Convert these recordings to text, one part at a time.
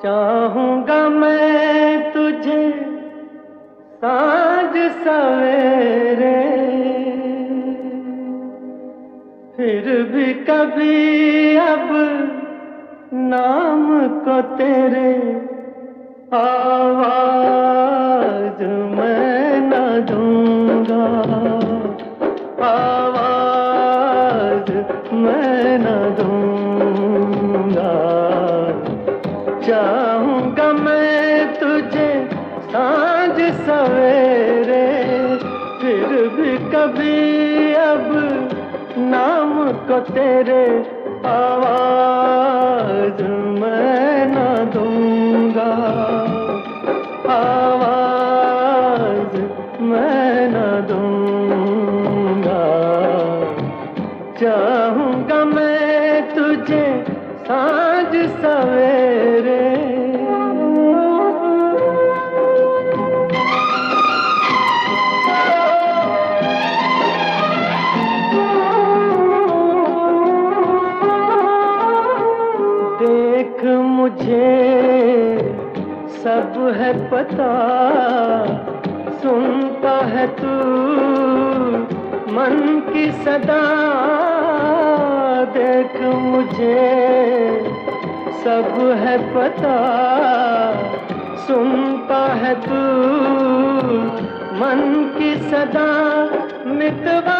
चाहूंगा मैं तुझे साँझ सवेरे, फिर भी कभी अब नाम को तेरे आवाज मैं न दूंगा, आवाज मैं न दूंगा। चाहूंगा मैं तुझे साँझ सवेरे, फिर भी कभी अब नाम को तेरे आवाज मैं न दूंगा, आवाज मैं न दूंगा। चाहूंगा मैं तुझे साँझ सवेरे। देख मुझे सब है पता, सुनता है तू मन की सदा। देख मुझे सब है पता, सुनता है तू मन की सदा। मितवा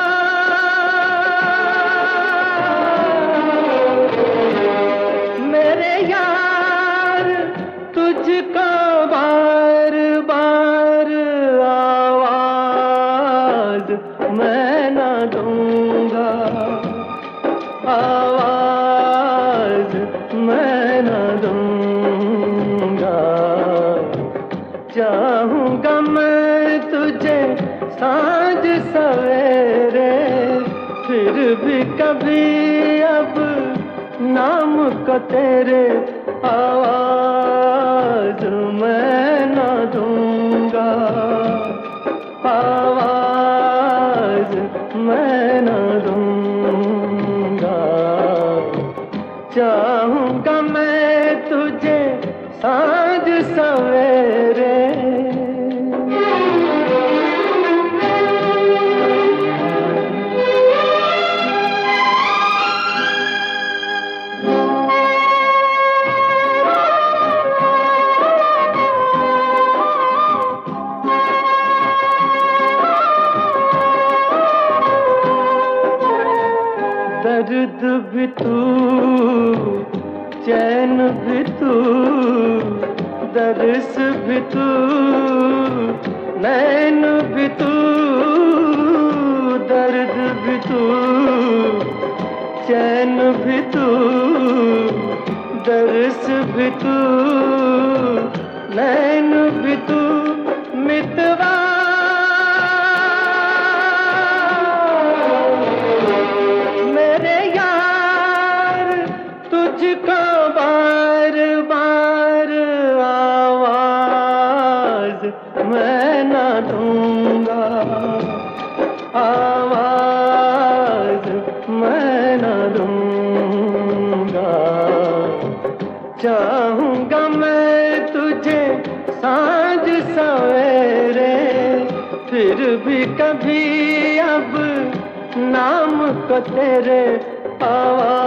मेरे यार तुझको बार बार आवाज मैं न दूंगा, आवाज मैं न दूंगा। चाहूंगा मैं तुझे साँझ सवेरे, फिर भी कभी अब नाम को तेरे आवाज मैं न दूंगा, आवाज मैं न दूंगा। चाहूंगा मैं तुझे साँझ सवेरे। दर्द भी तू, चैन भी तू, दर्स भी तू, नैन भी तू। दर्द भी तू, चैन भी तू, दर्स भी तू, नैन भी तू। मितवा तुझको बार बार आवाज मैं न दूंगा, आवाज मैं न दूंगा। चाहूंगा मैं तुझे साँझ सवेरे, फिर भी कभी अब नाम को तेरे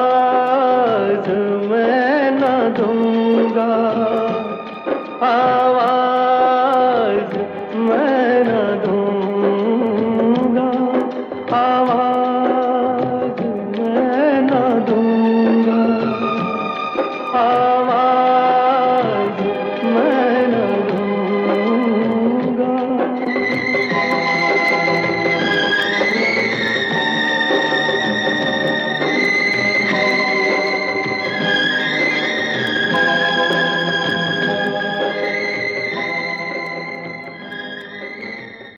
आवाज मैं न दूंगा, आवाज